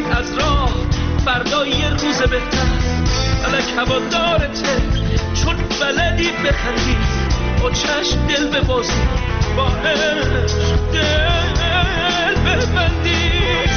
نری از راه، فردا یه روز بهتر فلک هوادارته، چون بلدی بخندی با چشم دل ببازی، با عشق دل ببندی.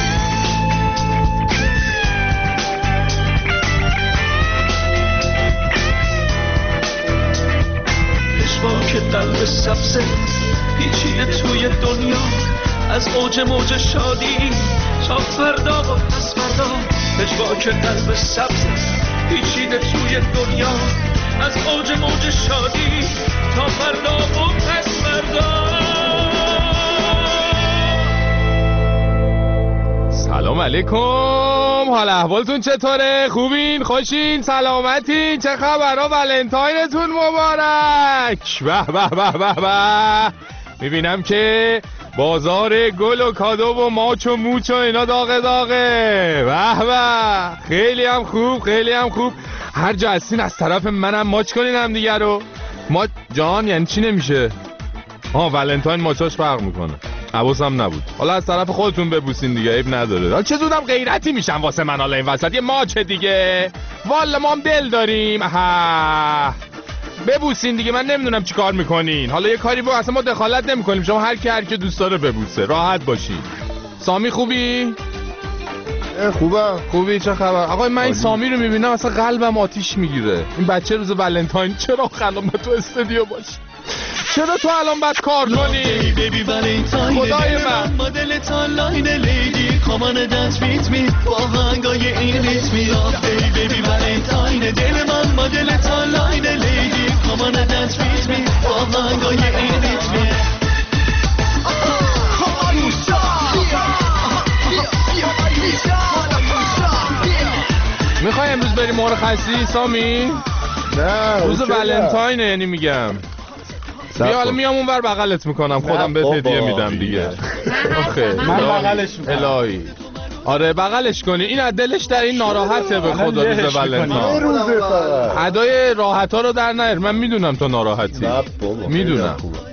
که قلب سبزه پیچیده توی دنیا، از اوج موج شادی تا فردا و پس فردا. که قلب سبزه پیچیده توی دنیا، از اوج موج شادی تا فردا و پس فردا. سلام علیکم، حال احوالتون چطوره؟ خوبین؟ خوشین؟ سلامتین؟ چه خبرها؟ ولنتاینتون مبارک. به به به به به. میبینم که بازار گل و کادو و ماچ و موچ و اینا داغه داغه. به به، خیلی هم خوب، خیلی هم خوب. هر جا هستین از طرف منم ماچ کنین هم دیگه رو. ماچ جان یعنی چی نمیشه؟ ولنتاین ماچاش فرق میکنه، حواسم نبود. حالا از طرف خودتون ببوسین دیگه، عیب نداره. چه زودم غیرتی میشن واسه من حالا این وسط یه ماچه دیگه. والا ما هم دل داریم. ببوسین دیگه، من نمیدونم چی کار میکنین. حالا یه کاری با اصلا ما دخالت نمیکنیم، شما هر کی دوست داره ببوسه، راحت باشین. سامی خوبی؟ خوبی؟ چه خبر؟ آقا من این سامی رو میبینم اصلا قلبم آتیش میگیره. این بچه روز ولنتاین چرا الان تو استودیو باشه؟ چرا تو الان باید کار کنی؟ خدای من مدل تا لاین لیدی کامان دنس بیت می با هنگای این ریتمی. بیبی ولنتاین دل من مدل تا لاین لیدی کامان دنس بیت می با هنگای این ریتمی. میخوای امروز بریم مرخصی سامی؟ نه روز ولنتاینه، یعنی میگم بیا حالا میام اون ور بغلت میکنم، خودم بهت هدیه میدم دیگه. آخه من بغلش میکنم. الهی آره بغلش کنی، این از دلش در این ناراحته به خدا روز ولنتاین. ادای راحت ها رو در نیار، من میدونم تو ناراحتی، میدونم.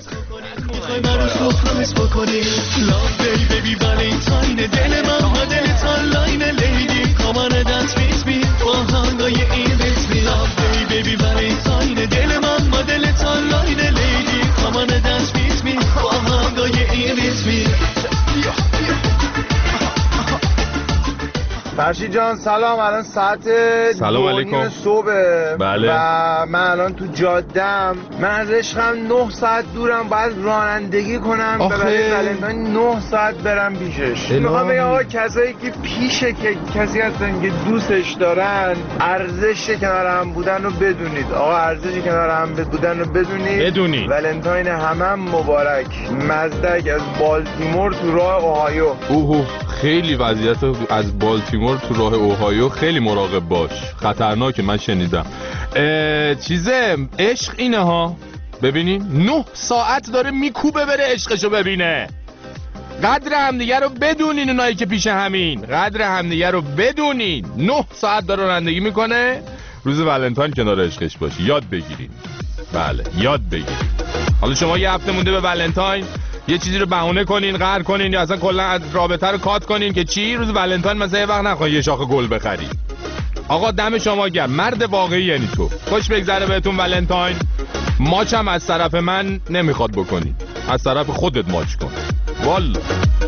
فرشید جان سلام، الان ساعت 2:30 صبح. بله. و من الان تو جاده‌ام، من از عشقم 9 ساعت دورم، باید رانندگی کنم برای ولنتاین 9 ساعت برم پیشش. میخوام بگم آقا کسایی که پیشه که کسی هستن که دوستش دارن، ارزش کنار هم بودن رو بدونید. آقا ارزش کنار هم بودن رو بدونید. ولنتاین همه مبارک. مزدک از بالتیمور تو راه اوهایو. خیلی وضعیت از بالتیمور تو راه اوهایو خیلی مراقب باش، خطرناکه. من شنیدم چیزه عشق اینه ها. ببینین 9 ساعت داره میکوبه بره عشقشو ببینه. قدر همدیگه رو بدونین، اونایی که پیش همین قدر همدیگه رو بدونین. 9 ساعت داره رانندگی میکنه روز ولنتاین کنار عشقش باشی. یاد بگیرین. بله یاد بگیرین. حالا شما یه هفته مونده به ولنتاین، یه چیزی رو بهونه کنین، قهر کنین، یا اصلا کلا رابطه رو کات کنین که چی روز ولنتاین مثلا یه وقت نخواهی یه شاخه گل بخری. آقا دم شما گرم، مرد واقعی یعنی تو. خوش بگذره بهتون ولنتاین. ماچ هم از طرف من نمیخواد بکنی، از طرف خودت ماچ کن والا.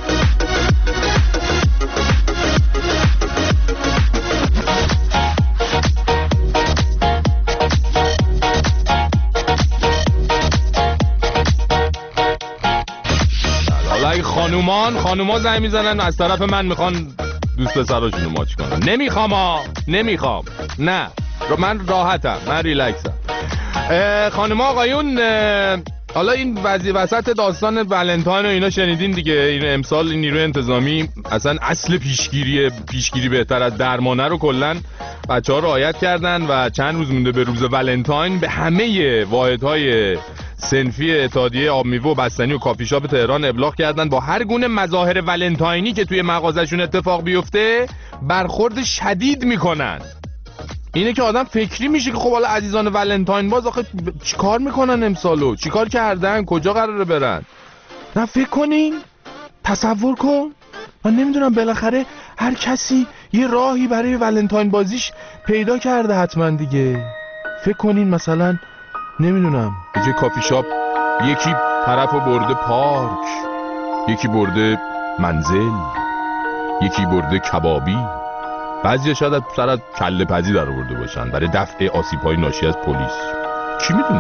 خانوما زنگ میزنن از طرف من میخوان دوست پسراشون رو ماچ کنن. نمیخوام نه، من راحتم، من ریلکسم. خانوما آقایون، حالا این وسط داستان ولنتاین و اینا شنیدین دیگه. این امسال این نیروی انتظامی اصلا اصل پیشگیری بهتر از درمانه رو کلن بچه‌ها رعایت کردن و چند روز مونده به روز ولنتاین به همه واحدهای صنفی اتحادیه آب میوه و بستنی و کافی شاپ تهران ابلاغ کردن با هر گونه مظاهر ولنتاینی که توی مغازشون اتفاق بیفته برخورد شدید میکنن. اینه که آدم فکری میشه که خب حالا عزیزان ولنتاین باز آخه چیکار میکنن امسالو، چیکار کردن، کجا قراره برن. نه فکر کنین، تصور کن، من نمیدونم بالاخره هر کسی یه راهی برای ولنتاین بازیش پیدا کرده حتما دیگه. فکر کنین مثلا نمیدونم به جای کافی شاپ یکی طرفو برده پارک، یکی برده منزل، یکی برده کبابی، بعضی شاید از سر از کله پزی در آورده باشن برای دفع آسیب‌های ناشی از پلیس. کی میدونه؟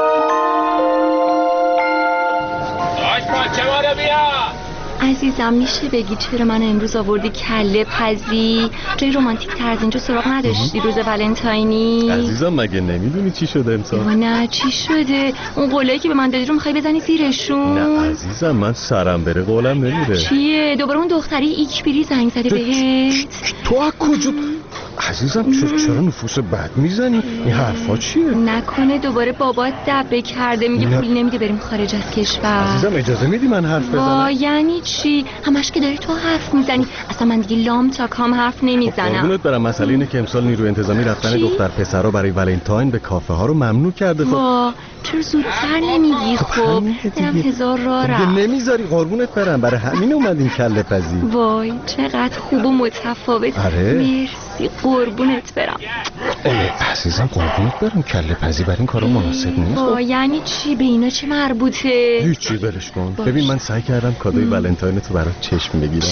عزیزم میشه بگی چرا من امروز آوردی کله پزی؟ جای رومانتیک تر از اینجا سراغ نداشتی روز ولنتاینی؟ عزیزم مگه نمیدونی چی شده امسال؟ نه چی شده؟ اون قولایی که به من دادی رو میخوای بزنی زیرشون؟ نه عزیزم من سرم بره قولم نمیره. چیه؟ دوباره اون دختری ایکبیری زنگ زده بهت؟ تو از کجا؟ عزیزم چرا نفوس بد میزنی؟ این حرفا چیه؟ نکنه دوباره بابات دبه کرده میگه پول نمیده بریم خارج از کشور. عزیزم اجازه میدی من حرف بزنم؟ یعنی چی؟ همش که داری تو حرف میزنی. اصلا من دیگه لام تا کام حرف نمیزنم. قربونت برم، مسئله اینه که امسال نیروی انتظامی رفتن دختر پسرا برای ولنتاین به کافه ها رو ممنوع کرده. خب چرا زودتر نمیگی؟ خب دلم هزار راه رفت. نمیذاری قربونت برم، برای همین اومدیم کله پزی. وای چقدر خوب و متفاوت. آره مرسی قربونت برم. عزیزم قربونت برم، کله پزی برای این کارا مناسب نیست. یعنی چی؟ به اینا چه مربوطه؟ هیچی ولش کن. ببین من سعی کردم کادوی ولنتاین تو برات چشم بگیرم.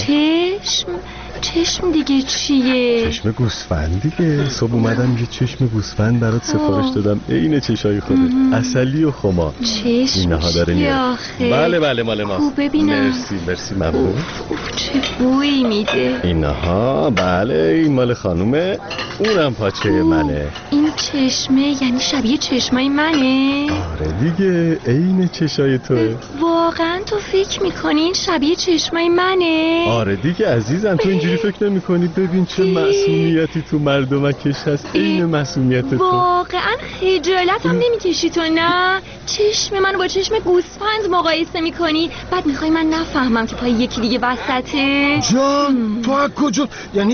چشم دیگه چیه؟ چشم گوسفند دیگه. صبح اومدم یه چشم گوسفند برات سفارش دادم. عین چشای خودت، عسلی و خمار. چشم اینها داره میاد. بله مال ما. خوب ببینم. مرسی ممنون. چه بویی میده اینها. بله این مال خانومه، اونم پاچه منه. این چشمه یعنی شبیه چشمای منه؟ آره دیگه عین چشای توه. واقعا تو فکر میکنی این شبیه چشمای منه؟ آره دیگه عزیزم، تو اینجوری فکر نمی‌کنی؟ ببین چه معصومیتی تو مردمکش هست، عین معصومیت تو. واقعا خجالت هم نمیکشی تو؟ نه چشم منو با چشم گوسفند مقایسه میکنی، بعد میخوای من نفهمم که پای یکی دیگه وسطه؟ جان تو از کجا؟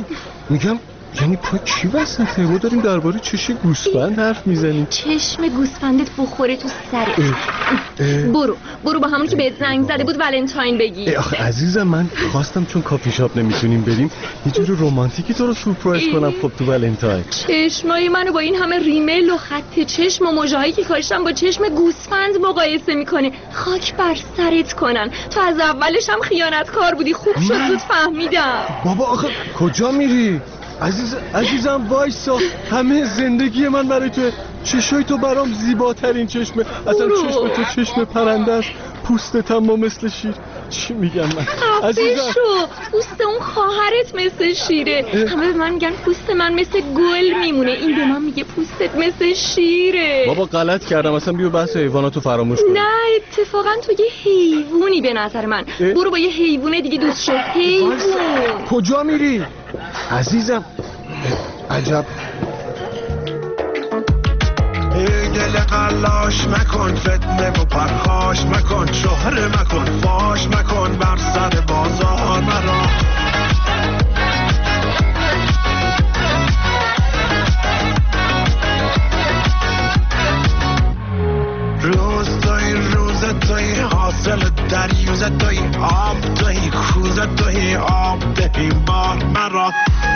یعنی پا کی وسطه؟ ما داریم درباره چشم گوسفند حرف میزنیم. چشم گوسفندت بخوره تو سرت. برو با همون که بهت زنگ زده بود ولنتاین بگی. آخه عزیزم من خواستم چون کافی شاپ نمیتونیم بریم یه جور رومانتیکی تو رو سورپرایز کنم. خب تو ولنتاین چشمای منو با این همه ریمیل و خط چشم و مژه‌ای که کاشتم با چشم گوسفند مقایسه میکنه. خاک بر سرت کنن. تو از اولش هم خیانتکار بودی. خوب شد زود فهمیدم. بابا آخه کجا میری؟ عزیزم وایسا، همه زندگی من برای تو. چشای تو برام زیباترین چشمه. اصلا چشم تو چشم پرنده است، پوستت هم مثل شیر. چی میگم من عزیزم؟ پوست اون خواهرت مثل شیره. همه به من میگن پوست من مثل گل میمونه، این به من میگه پوستت مثل شیره. بابا غلط کردم، اصلا بیا بحث حیواناتو فراموش کن. نه اتفاقا تو یه حیوانی به نظر من. برو با یه حیوان دیگه دوست شو. حیوان کجا میری عزیزم؟ عجب. دل قلاش مکن، فتنه و پرخاش مکن، شهره مکن، فاش مکن، بر سر بازار مرا. روز توی حاصل دریوز توی آب توی کوزه توی آب دهی بار مرا.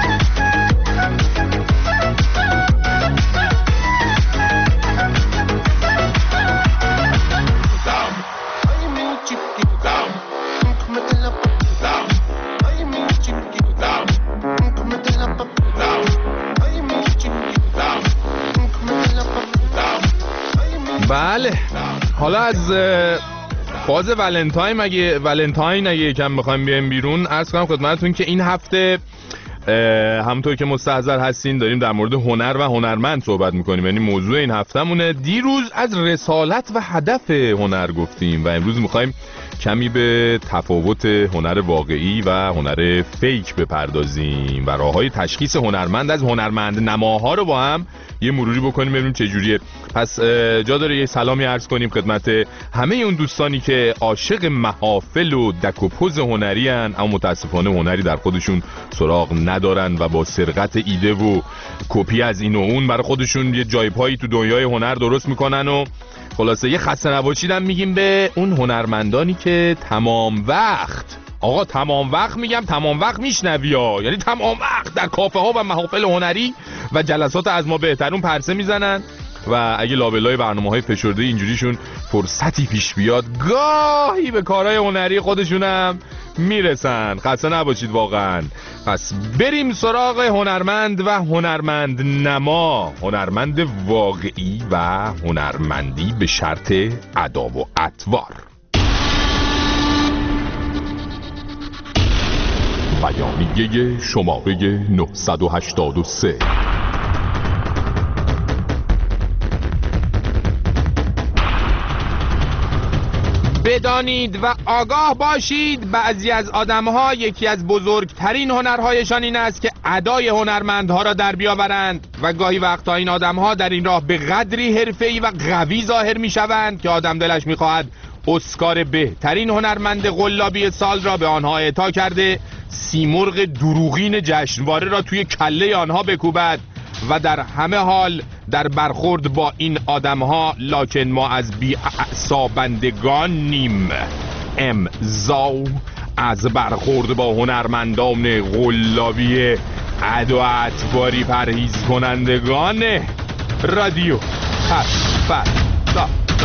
بله حالا از فاز ولنتاین اگه یکم بخوایم بیایم بیرون، عرض کنم خدمتتون که این هفته همونطور که مستحضر هستین داریم در مورد هنر و هنرمند صحبت میکنیم. یعنی موضوع این هفتهمونه. دیروز از رسالت و هدف هنر گفتیم و امروز میخوایم کمی به تفاوت هنر واقعی و هنر فیک بپردازیم و راههای تشخیص هنرمند از هنرمند نماها رو با هم یه مروری بکنیم ببینیم چه جوریه. پس جا داره یه سلامی عرض کنیم خدمت همه اون دوستانی که عاشق محافل و دک و پوز هنری ان، اما متاسفانه هنری در خودشون سراغ ندارن و با سرقت ایده و کپی از این و اون برای خودشون یه جای پایی تو دنیای هنر درست میکنن. و خلاصه یه خسته نباشید هم میگیم به اون هنرمندانی که تمام وقت آقا تمام وقت میگم تمام وقت میشنوی ها، یعنی تمام وقت در کافه ها و محافل هنری و جلسات از ما بهترون پرسه میزنن و اگه لابلای برنامه‌های فشرده اینجوریشون فرصتی پیش بیاد گاهی به کارهای هنری خودشونم میرسن. خسته نباشید واقعا. پس بریم سراغ هنرمند و هنرمند نما، هنرمند واقعی و هنرمندی به شرط ادا و اطوار. بیانیه شماره 983. بدانید و آگاه باشید بعضی از آدم‌ها یکی از بزرگترین هنرهایشان این است که ادای هنرمندها را در بیاورند و گاهی وقتا این آدم‌ها در این راه به قدری حرفه‌ای و قوی ظاهر می‌شوند که آدم دلش می‌خواهد اسکار بهترین هنرمند قلابی سال را به آنها اعطا کرده، سیمرغ دروغین جشنواره را توی کله آنها بکوبد و در همه حال در برخورد با این آدم‌ها لکن ما از بی‌اعصابندگانیم. امضا از برخورد با هنرمندان قلابی ادا و اطواری پرهیز کنندگان رادیو پس‌فردا.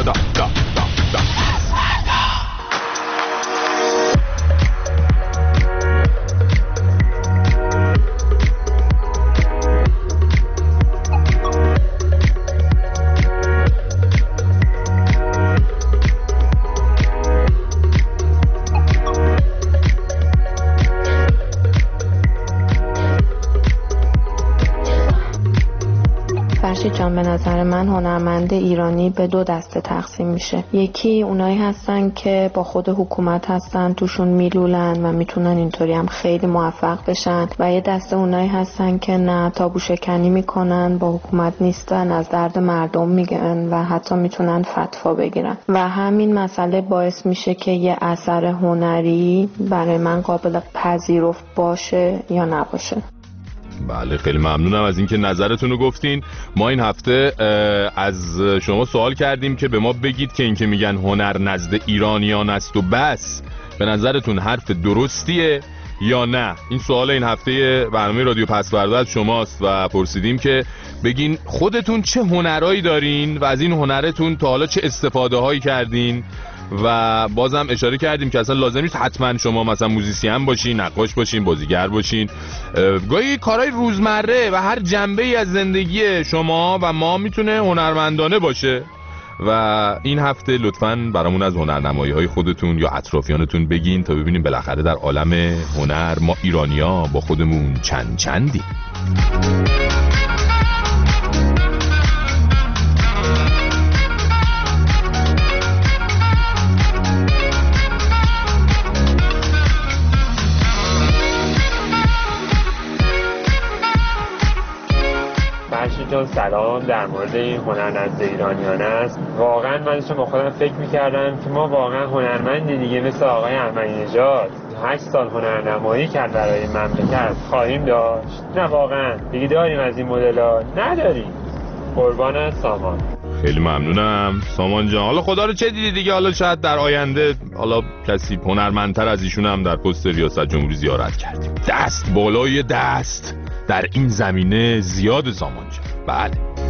جان به نظر من هنرمند ایرانی به دو دسته تقسیم میشه. یکی اونایی هستن که با خود حکومت هستن، توشون میلولن و میتونن اینطوری هم خیلی موفق بشن، و یه دسته اونایی هستن که نه، تابو شکنی میکنن، با حکومت نیستن، از درد مردم میگن و حتی میتونن فتوا بگیرن و همین مسئله باعث میشه که یه اثر هنری برای من قابل پذیرفت باشه یا نباشه. بله خیلی ممنونم از اینکه نظرتون رو گفتین. ما این هفته از شما سوال کردیم که به ما بگید که اینکه میگن هنر نزد ایرانیان است و بس، به نظرتون حرف درستیه یا نه؟ این سوال این هفته برنامه رادیو پس‌فردا از شماست و پرسیدیم که بگین خودتون چه هنرایی دارین و از این هنرتون تا حالا چه استفاده هایی کردین. و بازم اشاره کردیم که اصلا لازم نیست حتما شما مثلا موزیسین باشین، نقاش باشین، بازیگر باشین. گاهی کارهای روزمره و هر جنبه‌ای از زندگی شما و ما میتونه هنرمندانه باشه. و این هفته لطفاً برامون از هنرنمایی‌های خودتون یا اطرافیانتون بگین تا ببینیم بالاخره در عالم هنر ما ایرانی‌ها با خودمون چندی. جان سلام. در مورد این هنر نزد ایرانیان است، واقعا من با خودم فکر میکردم که ما واقعا هنرمندی دیگه مثل آقای احمدی نژاد 8 سال هنرنمایی کرد برای مملکت خواهیم داشت؟ نه واقعا دیگه داریم از این مدل‌ها؟ نداریم. قربان سامان. خیلی ممنونم سامان جان. حالا خدا رو چه دیدی دیگه، حالا شاید در آینده حالا کسی هنرمندتر از ایشون هم در پست ریاست جمهوری زیارت کردیم. دست بالای دست در این زمینه زیاد سامان جان. بله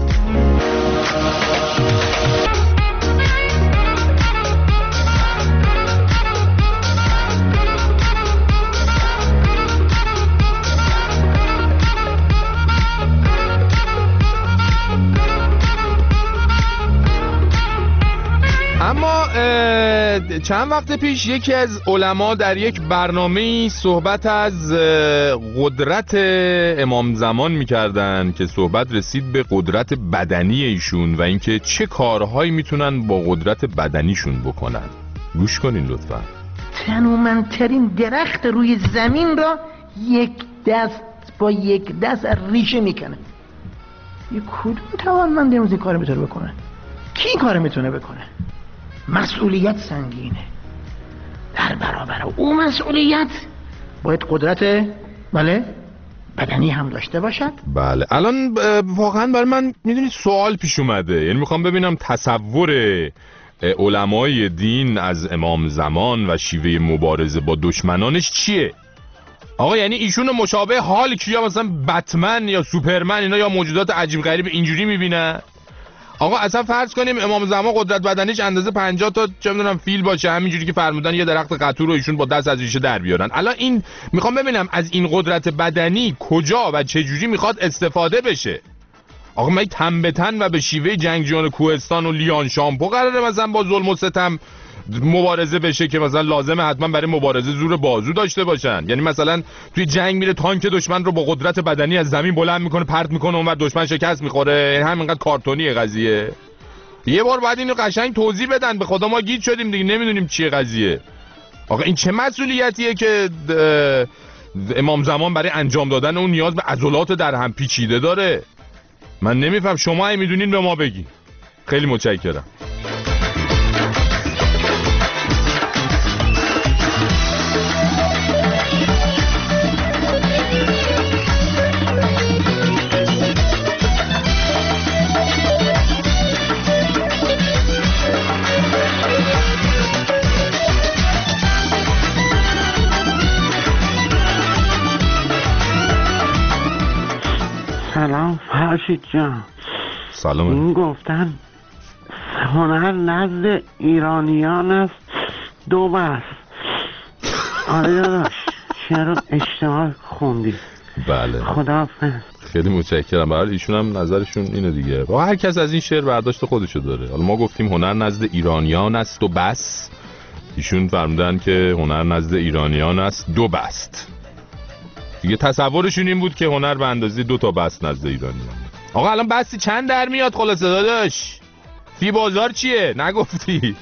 اما چند وقت پیش یکی از علما در یک برنامه‌ای صحبت از قدرت امام زمان می‌کردن که صحبت رسید به قدرت بدنی ایشون و اینکه چه کارهایی میتونن با قدرت بدنیشون بکنن. گوش کنین لطفا. تنومندترین درخت روی زمین را با یک دست ریشه میکنه. یک کدوم توانمند امروز این کار میتونه بکنه؟ کی این کار میتونه بکنه؟ مسئولیت سنگینه. در برابر او مسئولیت باید قدرت بدنی هم داشته باشد. بله الان واقعا برای من میدونید سوال پیش اومده، یعنی میخوام ببینم تصور علمای دین از امام زمان و شیوه مبارزه با دشمنانش چیه؟ آقا یعنی ایشون مشابه هالک یا مثلا بتمن یا سوپرمن اینا یا موجودات عجیب غریب اینجوری میبینن؟ آقا اصلا فرض کنیم امام زمان قدرت بدنیش اندازه 50 تا چه میدونم فیل باشه، همینجوری که فرمودن یه درخت قطور رو ایشون با دست از ریشه در بیارن. الان این میخوام ببینم از این قدرت بدنی کجا و چه جوری میخواد استفاده بشه. آقا من تن به تن و به شیوه جنگجویان کوهستان و لیان شامپو قراره مثلا با ظلم و ستم مبارزه بشه که مثلا لازمه حتما برای مبارزه زور بازو داشته باشن؟ یعنی مثلا توی جنگ میره تانک دشمن رو با قدرت بدنی از زمین بلند میکنه پرت میکنه اونور دشمن شکست میخوره؟ یعنی همینقدر کارتونیه قضیه؟ یه بار بعد اینو قشنگ توضیح بدن، به خدا ما گیج شدیم دیگه نمیدونیم چیه قضیه. آقا این چه مسئولیتیه که امام زمان برای انجام دادن اون نیاز به عضلات در هم پیچیده داره؟ من نمیفهم، شما اگه میدونین به ما بگین. خیلی متشکرم. سلام فرشید جان. سلام. این گفتن هنر نزد ایرانیان است دو بس. آره داداش چرا اشتباه خوندی؟ بله خداحافظ. خیلی متشکرم. برای ایشون هم نظرشون اینه دیگه، و هر کس از این شعر برداشت خودشو داره. حالا ما گفتیم هنر نزد ایرانیان است و بس، ایشون فرمودن که هنر نزد ایرانیان است دو بست. دیگه تصورشون این بود که هنر به اندازه 2 تا بست نزد ایرانیان. آقا الان بستی چند در میاد خلاصه داداش؟ فی بازار چیه؟ نگفتی؟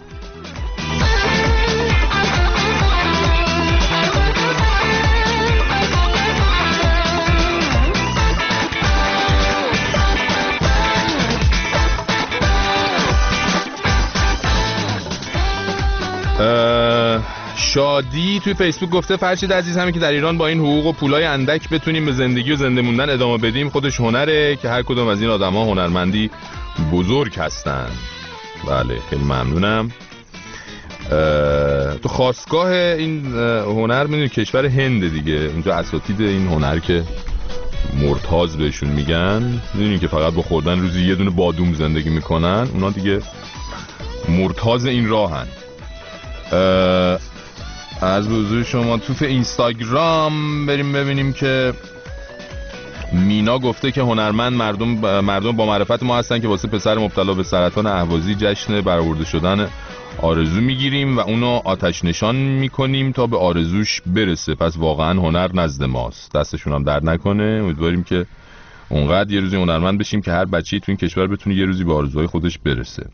شادی توی فیسبوک گفته فرشید عزیز همین که در ایران با این حقوق و پولای اندک بتونیم به زندگی و زنده موندن ادامه بدیم خودش هنره که هر کدوم از این آدم‌ها هنرمندی بزرگ هستن. بله خیلی ممنونم. تو خاستگاه این هنر میدونید کشور هند دیگه، اونجا اساتید این هنر که مرتاض بهشون میگن، میدونید که فقط با خوردن روزی یه دونه بادوم زندگی میکنن، اونا دیگه مرتاض این راهن. از حضور شما تو اینستاگرام بریم ببینیم که مینا گفته که هنرمند مردم با معرفت ما هستن که واسه پسر مبتلا به سرطان اهوازی جشن برآورده شدن آرزو میگیریم و اونو آتش نشان میکنیم تا به آرزوش برسه. پس واقعا هنر نزد ماست. دستشون هم درد نکنه. امیدواریم که اونقدر یه روزی هنرمند بشیم که هر بچه‌ای تو این کشور بتونه یه روزی به آرزوهای خودش برسه.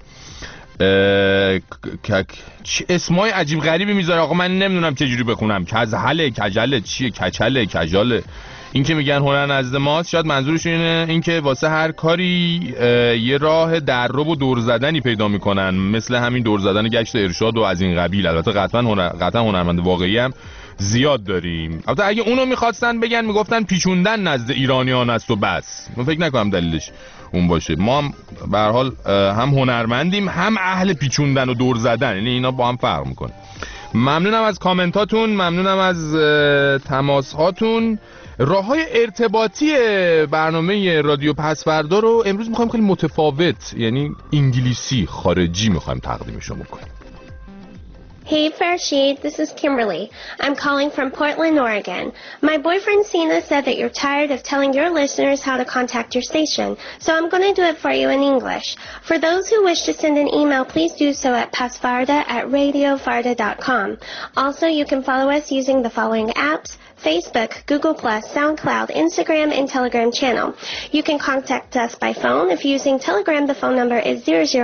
چه اسمای عجیب غریبی میذاره آقا، من نمیدونم چه جوری بخونم. کزهله، کجله، چیه، کچله، کجاله. این که میگن هنر نزد ماست شاید منظورشون اینه که واسه هر کاری یه راه دررو و دور زدنی پیدا میکنن، مثل همین دور زدن گشت ارشاد و از این قبیل. البته قطعا هنرمند واقعی هم زیاد داریم. البته اگه اونو میخواستن بگن میگفتن پیچوندن نزد ایرانیان است و بس. من فکر نکنم دلیلش اون باشه. ما هم به هر حال هم هنرمندیم هم اهل پیچوندن و دور زدن، یعنی اینا با هم فرق میکنه. ممنونم از کامنتاتون، ممنونم از تماسهاتون. راههای ارتباطی برنامه رادیو پسوردا رو امروز میخوایم خیلی متفاوت، یعنی انگلیسی خارجی میخوایم تقدیمشون بکنیم. Hey Farshid, this is Kimberly. I'm calling from Portland, Oregon. My boyfriend Sina said that you're tired of telling your listeners how to contact your station, so I'm going to do it for you in English. For those who wish to send an email, please do so at pasfarda@radiofarda.com. Also, you can follow us using the following apps: Facebook, Google+, SoundCloud, Instagram, and Telegram channel. You can contact us by phone. If using Telegram, the phone number is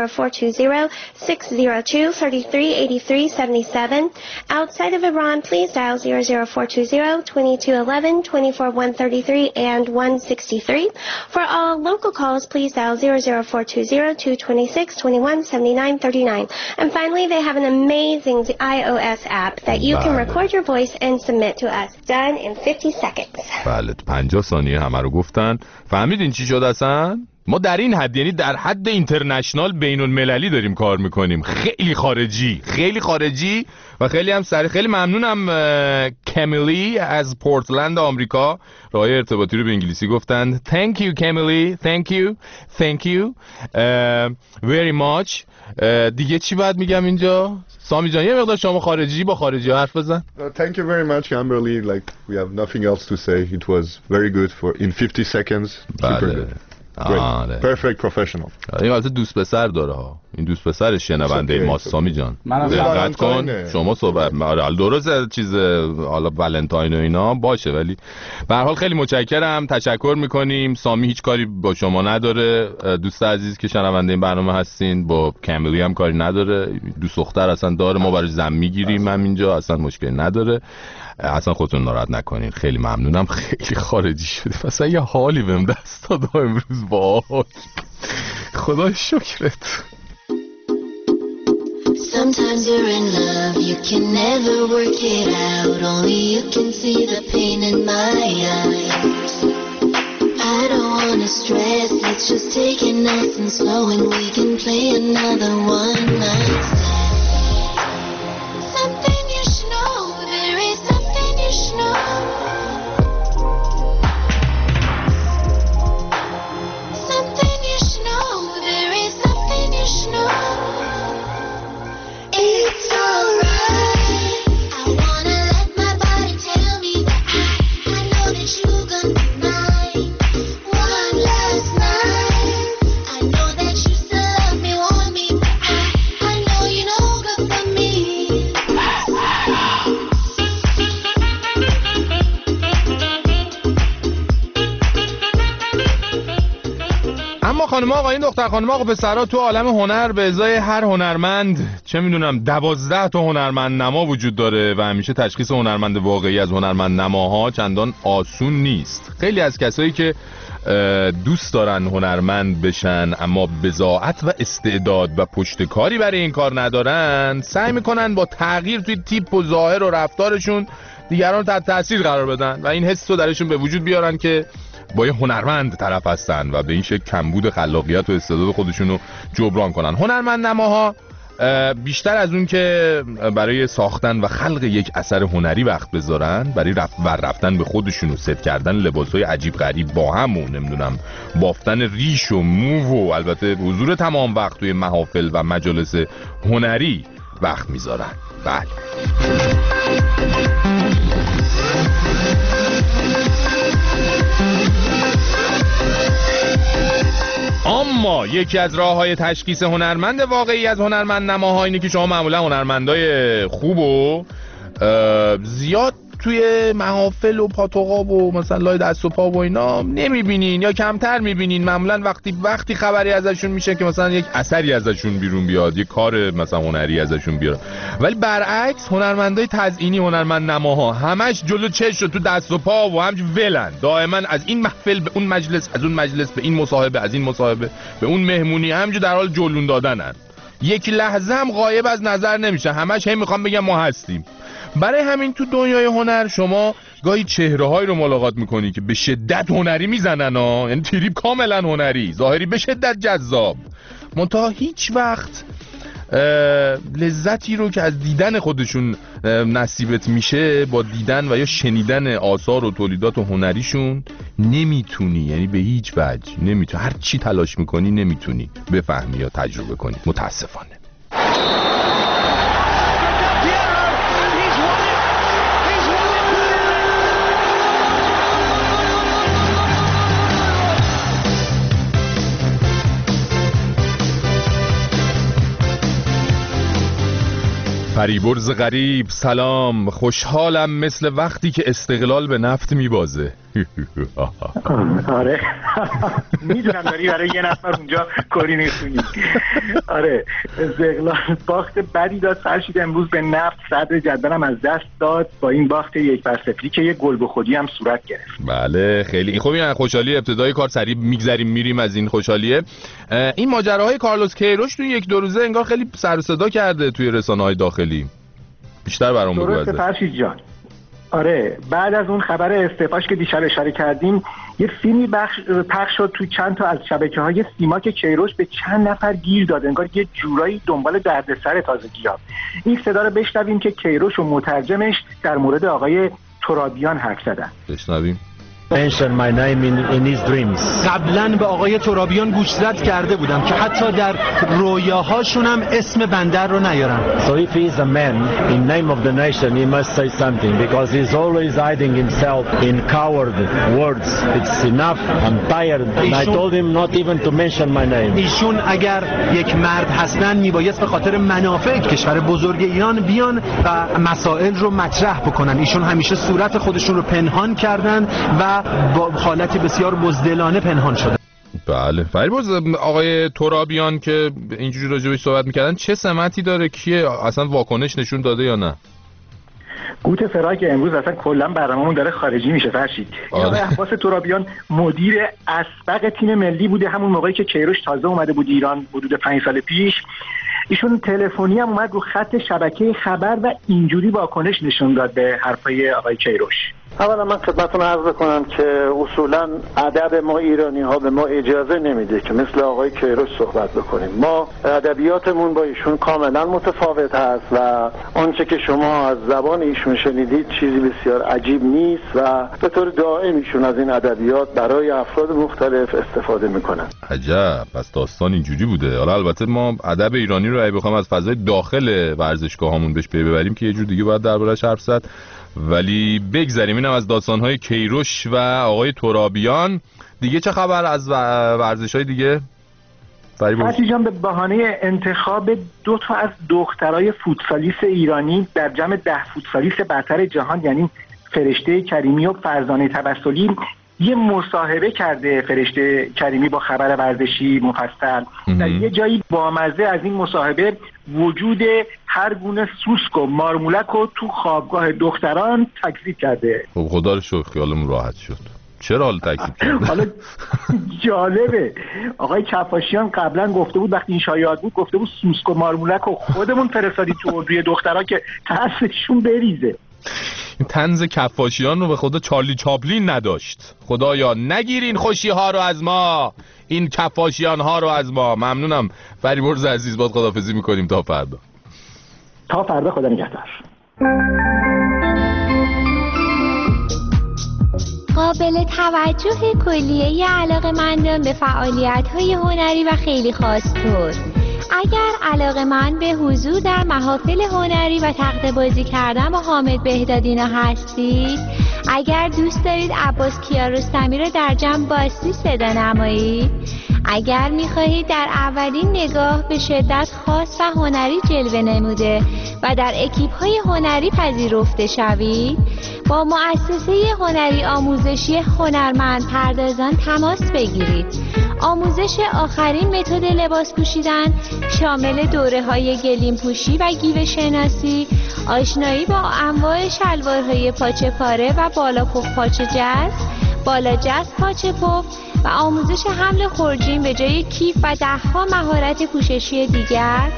00420-602-3383-77. Outside of Iran, please dial 00420-2211-24133 and 163. For all local calls, please dial 00420-226-217939. And finally, they have an amazing iOS app that you can record your voice and submit to us. Done in 50 seconds. بله 50 ثانیه همه رو گفتن. فهمیدین چی شد اصلا؟ ما در این حد، یعنی در حد اینترنشنال بین المللی داریم کار میکنیم، خیلی خارجی و خیلی هم سریع. خیلی ممنونم کمیلی از پورتلند آمریکا، راهی ارتباطی رو به انگلیسی گفتند. Thank you کمیلی. Thank you very much. دیگه چی باید میگم اینجا؟ سامی جان یه مقدار شما خارجی با خارجی حرف بزن. Thank you very much Kimberly. Like we have nothing else to say. It was very good for in 50 seconds. Super good. Great. Perfect professional. این البته دوست پسر داره ها. این دوست پسر شنونده ماست سامی جان. دقت کن شما صحبت درست چیز حالا ولنتاین و اینا باشه، ولی به هر حال خیلی متشکرم، تشکر میکنیم. سامی هیچ کاری با شما نداره، دوست عزیز که شنونده این برنامه هستین. با کمیلی هم کاری نداره، دوست دختر اصلا داره، ما برای زن میگیریم همینجا، اصلا مشکل نداره، اصلا خودتون ناراحت نکنین. خیلی ممنونم. خیلی خارجی شده، مثلا یه حالی بهم دست داد امروز. وای خدا شکرت. Sometimes you're in love, you can never work it out. Only you can see the pain in my eyes. I don't wanna stress, let's just take it nice and slow, and we can play another one night stand. Something you should know, there is something you should know. Something you should know, there is something you should know. It's alright. I wanna let my body tell me that I know that you're gonna be mine. One last night. I know that you still love me, want me, but I know you know good for me. اما خانم آقایون، دختر خانم آقا پسرها، تو عالم هنر به ازای هر هنرمند چه میدونم 12 تا هنرمند نما وجود داره و همیشه تشخیص هنرمند واقعی از هنرمند نماها چندان آسون نیست. خیلی از کسایی که دوست دارن هنرمند بشن اما بضاعت و استعداد و پشتکاری برای این کار ندارن، سعی میکنن با تغییر توی تیپ و ظاهر و رفتارشون دیگران رو تحت تاثیر قرار بدن و این حس رو درشون به وجود بیارن که با یه هنرمند طرف هستن و به این شکل کمبود خلاقیت و استعداد خودشون رو جبران کنن. هنرمند نماها بیشتر از اون که برای ساختن و خلق یک اثر هنری وقت بذارن، برای رفتن به خودشون و ست کردن لباسای عجیب غریب با هم و نمیدونم بافتن ریش و مو و البته حضور تمام وقت توی محافل و مجالس هنری وقت میذارن. بله. اما یکی از راه‌های تشخیص هنرمند واقعی از هنرمند نماها اینه که شما معمولا هنرمندای خوب و زیاد توی محافل و پاتوقاب و مثلا لای دست و پا و اینا نمیبینین یا کمتر میبینین. معمولا وقتی خبری ازشون میشه که مثلا یک اثری ازشون بیرون بیاد، یک کار مثلا هنری ازشون بیاد. ولی برعکس هنرمندای تزیینی، هنرمند نماها همش جلو چشم تو دست و پا و همش ولن، دائما از این محفل به اون مجلس، از اون مجلس به این مصاحبه، از این مصاحبه به اون مهمونی، همینجور در حال جلون دادنن. یک لحظه هم غایب از نظر نمیشه، همش هم میخوام بگم ما هستیم. برای همین تو دنیای هنر شما گاهی چهره‌هایی رو ملاقات میکنی که به شدت هنری میزنن ها، یعنی تریپ کاملا هنری، ظاهری به شدت جذاب، منتها هیچ وقت لذتی رو که از دیدن خودشون نصیبت میشه با دیدن و یا شنیدن آثار و تولیدات هنریشون نمیتونی، یعنی به هیچ وجه نمیتونی، هر چی تلاش میکنی نمیتونی بفهمی یا تجربه کنی، متاسفانه. فریبرز غریب سلام، خوشحالم مثل وقتی که استقلال به نفت میبازه. آره میدونم داری برای یه نفر اونجا کاری نیستونی. آره استقلال باخت بدی داد فرشید امروز به نفت، صدر جدولم از دست داد با این باخت 1-0 که یه گل به خودی هم صورت گرفت. بله خیلی خوب. این خوشحالی ابتدای کار سریع میگذریم میریم از این خوشحالیه. این ماجراهای کارلوس کیروش تو یک دو روزه انگار خیلی سر و صدا کرده توی رسانه‌های داخلی. بیشتر برام بگو. درسته فرشید جان. آره بعد از اون خبر استعفاش که دیشب اشاره کردیم یه فیلمی پخش شد تو چند تا از شبکه‌های سیما که کیروش به چند نفر گیر داد، انگار یه جورایی دنبال دردسر تازگی‌ها. این صدا رو بشنویم که کیروش و مترجمش در مورد آقای ترابیان حرف زدن. بشنویم. mention my name in his dreams. قبلا به آقای ترابیان گوشزد کرده بودم که حتی در رویاهاشون هم اسم بندر رو نیارن. So if he is a man in name of the nation, he must say something because he's always hiding himself in coward words. It's enough. I'm tired. And I told him not even to mention my name. ایشون اگر یک مرد هستن میبایست به خاطر منافع کشور بزرگ ایران بیان و مسائل رو مطرح بکنن. ایشون همیشه صورت خودشون رو پنهان کردن و با حالتی بسیار بزدلانه پنهان شده. بله. فریبرز، آقای ترابیان که اینجوری راجبش صحبت میکردن چه سمتی داره؟ کیه؟ اصلا واکنش نشون داده یا نه؟ گوت فرای که امروز اصلا کلا برنامه‌مون داره خارجی میشه فرشید. آقای عباس ترابیان مدیر اسبق تیم ملی بوده همون موقعی که کیروش تازه اومده بود ایران حدود 5 سال پیش. ایشون تلفنی هم اومد رو خط شبکه خبر و اینجوری واکنش نشون داد به حرفای آقای کیروش. اولا من خدمتتون عرض کنم که اصولا ادب ما ایرانی ها به ما اجازه نمیده که مثل آقای کیروش صحبت بکنیم. ما ادبیاتمون با ایشون کاملا متفاوت هست و آنچه که شما از زبان ایشون شنیدید چیزی بسیار عجیب نیست و به طور دائم ایشون از این ادبیات برای افراد مختلف استفاده میکنن. عجب، پس داستان اینجوری بوده. حالا البته ما ادب ایرانی رو اگه بخوام از فضای داخل ورزشگاهامون بهش پی ببریم که یه جور دیگه باید دربارش حرف زد، ولی بگذاریم. اینم از داستان‌های کیروش و آقای ترابیان. دیگه چه خبر از ورزش‌های دیگه؟ فریبرز جان، به بهانه انتخاب 2 تا از دخترای فوتسالیست ایرانی در جمع 10 فوتسالیست برتر جهان، یعنی فرشته کریمی و فرزانه توسلی، یه مصاحبه کرده فرشته کریمی با خبر ورزشی مفصل. در یه جایی بامزه از این مصاحبه وجود هر گونه سوسک و مارمولک رو تو خوابگاه دختران تکذیب کرده. خب خدا رو شکر خیالمون راحت شد. چرا حالا تکذیب کرده؟ حالا جالبه آقای کفاشیان قبلا گفته بود وقتی این شایعات بود گفته بود سوسک و مارمولک رو خودمون فرستادی تو اردوی دخترها که ترسشون بریزه. این طنز کفاشیان رو به خدا چارلی چاپلین نداشت. خدایا نگیرین خوشی ها رو از ما، این کفاشیان ها رو از ما. ممنونم فریبرز عزیز، باید خداحافظی میکنیم تا فردا. تا فردا، خدا نگهدار. قابل توجه کلیه علاقه‌مندان به فعالیت‌های هنری و خیلی خاص طور. اگر علاقه‌مند به حضور در محافل هنری و تقطه بازی کردن با حامد بهدادینا هستید، اگر دوست دارید عباس کیارستمی را در جمع باستی صدا نمایید، اگر می‌خواهید در اولین نگاه به شدت خاص و هنری جلوه نموده و در اکیپ‌های هنری پذیرفته شوید، با مؤسسه هنری آموزشی هنرمند پردازان تماس بگیرید. آموزش آخرین متد لباس پوشیدن شامل دوره‌های گلیم پوشی و گیوه شناسی، آشنایی با انواع شلوارهای پاچه پاره و بالا پف پاچه جز، بالا جز پاچه پف و آموزش حمل خورجین به جای کیف و 10 مهارت پوششی دیگر،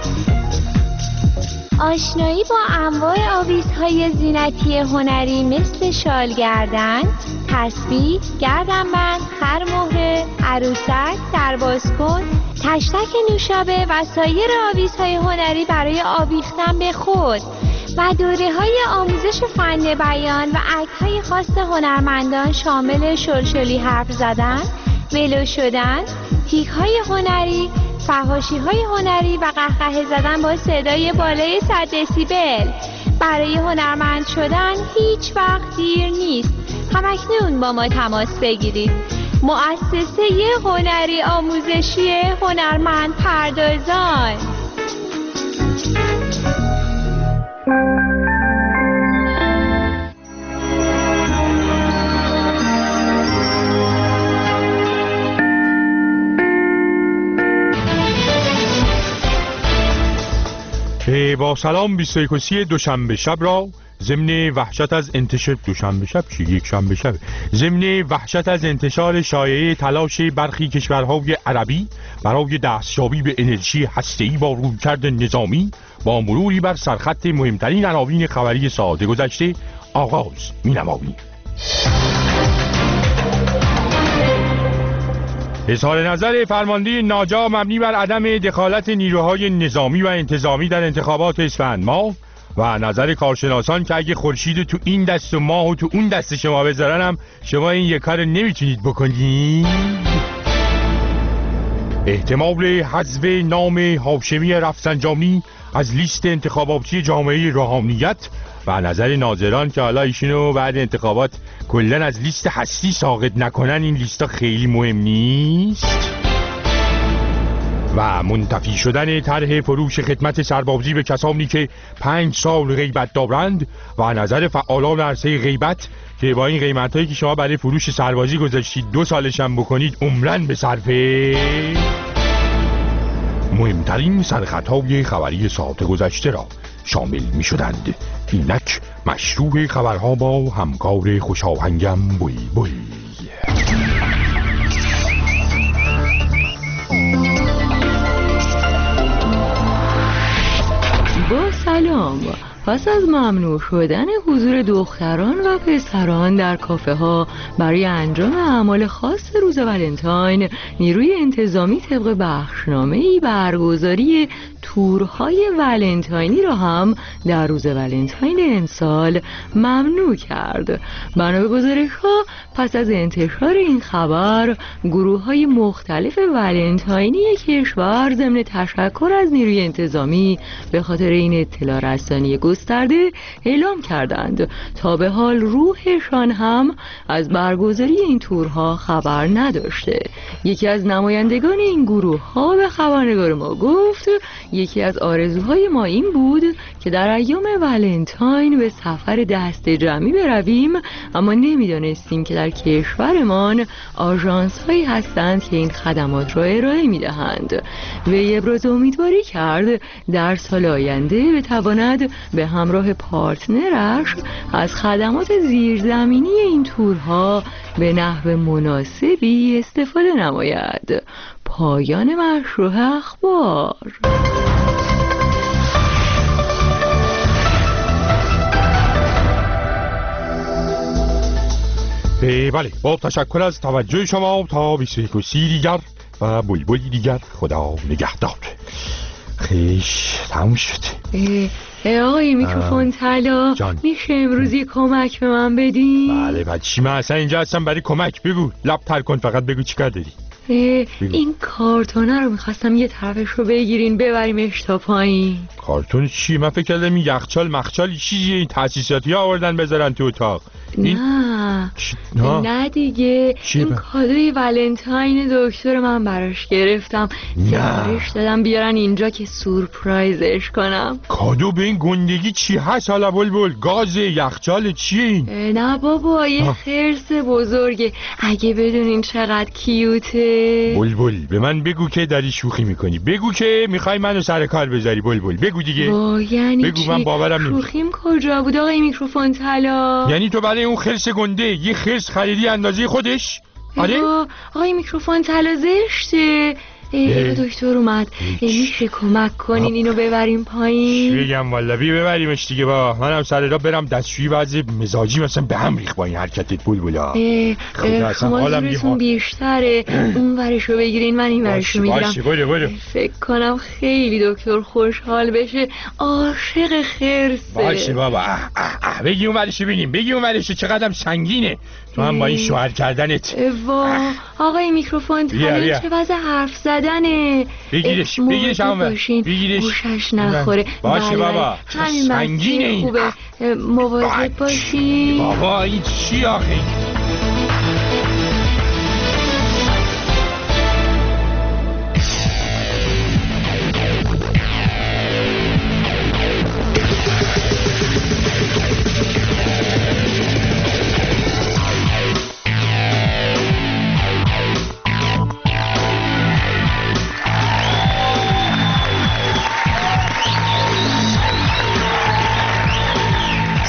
آشنایی با انواع آویزهای زینتی هنری مثل شال گردن، تسبیح، گردنبند، خرمهره، عروسک، دربازکن، تشتک نوشابه و سایر آویزهای هنری برای آویختن به خود و دوره‌های آموزش فن بیان و اکت‌های خاص هنرمندان شامل شلشلی حرف زدن، ولو شدن، تیک‌های هنری، فحاشی‌های هنری و قهقه زدن با صدای بالای 100 دسیبل. برای هنرمند شدن هیچ وقت دیر نیست. همکنون با ما تماس بگیرید. مؤسسه هنری آموزشی هنرمند پردازان. با سلام 21 دوشنبه شب را ضمن وحشت از انتشار دوشنبه شب یک شنبه شب ضمن وحشت از انتشار شایعه تلاش برخی کشورهای عربی برای دستیابی به انرژی هسته‌ای با رویکرد نظامی با مروری بر سرخط مهمترین عناوین خبری ساعت گذشته آغاز می‌نماییم. اظهار نظر فرمانده ناجا مبنی بر عدم دخالت نیروهای نظامی و انتظامی در انتخابات اسفند ماه و نظر کارشناسان که اگه خورشید تو این دست و ماه و تو اون دست شما بذارنم شما این یک کار نمیتونید بکنید. احتمال حذف نام هاشمی رفسنجانی از لیست انتخاباتی جامعه روحانیت و نظر ناظران که حالا ایشونو بعد انتخابات کلن از لیست هستی ساقط نکنن، این لیستا خیلی مهم نیست. و منتفی شدن طرح فروش خدمت سربازی به کسانی که 5 سال غیبت دارند و نظر فعالان عرصه غیبت که با این قیمتایی که شما برای فروش سربازی گذاشتید 2 سالش هم بکنید عمرن به صرفه. مهمترین سرخطهای خبری ساعت گذشته را شامل می شدند. اینک مشروع خبرها با همکار خوشاهنگم بوی بوی. با سلام. پس از ممنوع شدن حضور دختران و پسران در کافه ها برای انجام اعمال خاص روز ولنتاین، نیروی انتظامی طبق بخشنامه‌ای برگزاری تورهای ولنتاینی را هم در روز ولنتاین امسال ممنوع کرد. بنا به گزارش‌ها پس از انتشار این خبر، گروه‌های مختلف ولنتاینی کشور ضمن تشکر از نیروی انتظامی به خاطر این اطلاع رسانی گسترده اعلام کردند تا به حال روحشان هم از برگزاری این تورها خبر نداشته. یکی از نمایندگان این گروه‌ها به خبرنگار ما گفت یکی از آرزوهای ما این بود که در ایام ولنتاین به سفر دست جمعی برویم، اما نمیدانستیم که در کشورمان آژانس هایی هستند که این خدمات را ارائه میدهند. وی ابراز امیدواری کرد در سال آینده بتواند به همراه پارتنرش از خدمات زیرزمینی این تورها به نحو مناسبی استفاده نماید. پایان مشروع اخبار. بله، با تشکر از توجه شما تا 21 دیگر و بلبلی دیگر خدا نگهدار. خیش تموم شد. آقای میکروفون طلا، میشه امروز یه کمک به من بدین؟ بله بچی، من اصلا اینجا هستم برای کمک. بگو، لب تر کن، فقط بگو چی کار داری. این کارتونه رو میخواستم یه طرفش رو بگیرین ببریمش تا پایین. کارتون چی؟ من فکر کردم این یخچال مخچال چیزیه، این تاسیساتی ها آوردن بذارن تو اتاق. نه دیگه، این کادوی ولنتاین دکتر من براش گرفتم، سفارش دادم بیارن اینجا که سورپرایزش کنم. کادو به این گندگی چی هست حالا بلبل؟ گاز یخچال چیه این؟ نه بابا، یه خرس بزرگه، اگه بدونین چقدر کیوته. بلبل به من بگو که داری شوخی میکنی، بگو که میخوای منو سر کار بذاری. بلبل بگو دیگه. یعنی بگو چی؟ من باورم نمیشه. شوخیم کجا بود آقای میکروفون طلا؟ یعنی تو برای اون خرس گنده یه خرس خریدی اندازه خودش؟ آره؟ آقای میکروفون طلا زشته. دکتر اومد، میشه کمک کنین اینو ببریم پایین؟ چی بگم والا، ببریمش دیگه. با منم سر را برم دستشویی، وضع مزاجی مثلا به هم ریخت با این حرکتت بلبلا. شما زورتون بیشتره، اون ورشو بگیرین من این ورشو میگیرم. برو. فکر کنم خیلی دکتر خوشحال بشه، عاشق خرسه. باشه بابا. بگی اون ورشو ببینیم، بگی اون ورشو چقدر سنگینه. تو هم با این شوهر کردنت. آقای میکروفون طلا چه وضع حرف زدنه. بگیرش همون بگیرش، گوشش نخوره. باشه بابا، سنگینه این. خوبه، مواظب باشی. بابا این چی آخه؟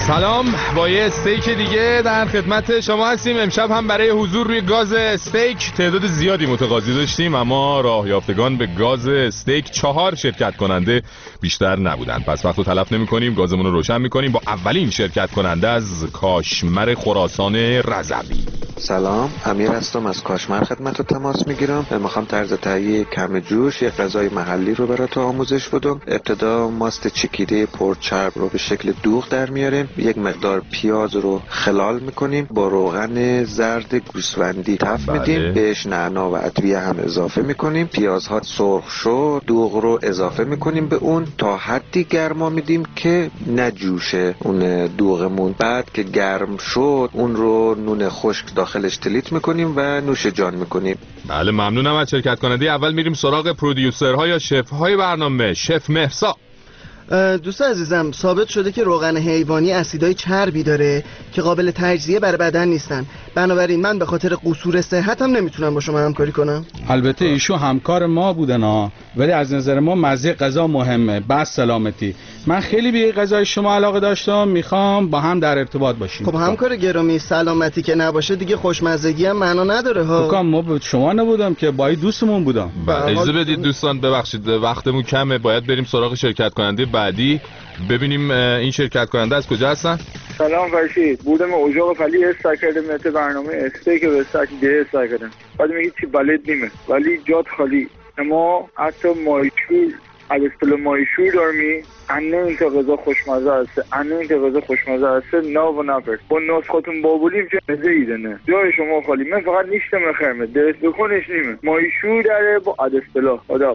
سلام، با یه استیک دیگه در خدمت شما هستیم. امشب هم برای حضور روی گاز استیک تعداد زیادی متقاضی داشتیم، اما راه یافتگان به گاز استیک 4 شرکت کننده بیشتر نبودن. پس وقت رو تلف نمی کنیم، گازمون رو روشن می کنیم با اولین شرکت کننده از کاشمر خراسان رضوی. سلام، امیر هستم از کاشمر خدمت رو تماس میگیرم. میخوام طرز تهیه کم جوش یک غذای محلی رو برات آموزش بدم. ابتدا ماست چکیده پرچرب رو به شکل دوغ در میاریم، یک مقدار پیاز رو خلال میکنیم، با روغن زرد گوسفندی تفت میدیم، بهش نعنا و ادویه هم اضافه میکنیم. پیازها سرخ شد، دوغ رو اضافه میکنیم به اون تا حدی گرما میدیم که نجوشه اون دوغمون. بعد که گرم شد اون رو نون خشک داخلش تلیت میکنیم و نوش جان میکنیم. بله، ممنونم از شرکت کننده. اول میریم سراغ پرودیوسرها یا شف‌های برنامه. شف مهرسا. دوست عزیزم، ثابت شده که روغن حیوانی اسیدای چربی داره که قابل تجزیه برای بدن نیستن. بنابراین من به خاطر قصور صحتم نمیتونم با شما همکاری کنم. البته ایشون همکار ما بودن ها، ولی از نظر ما مزه غذا مهمه، بس سلامتی. من خیلی به غذای شما علاقه داشتم، میخوام با هم در ارتباط باشیم. خب همکار گرامی، سلامتی که نباشه دیگه خوشمزگی هم معنا نداره ها. بکنم ما با شما نبودم که با دوستمون بودم. اجازه بدید دوستان، ببخشید وقتمون کمه، باید بریم سراغ شرکت کننده بعدی. ببینیم این شرکت کننده از کجا هستن؟ سلام فرشید، بودم اجاق فلی استار کردم نت برنامه استیک به استاک ده استار کردم. بعد میگه چی بلد نیمه ولی جات خالی. اما حتی مایشور از اصطلاح مایشور دارمی انه این که غذا خوشمزه هسته، انه این که غذا خوشمزه هسته نا و نپرد با نسخاتون بابولیم چه مزه ایدنه جای شما خالی. من فقط نیشتم خرمه درست بکنش نیمه مایشور داره با از اصطلاح آداب.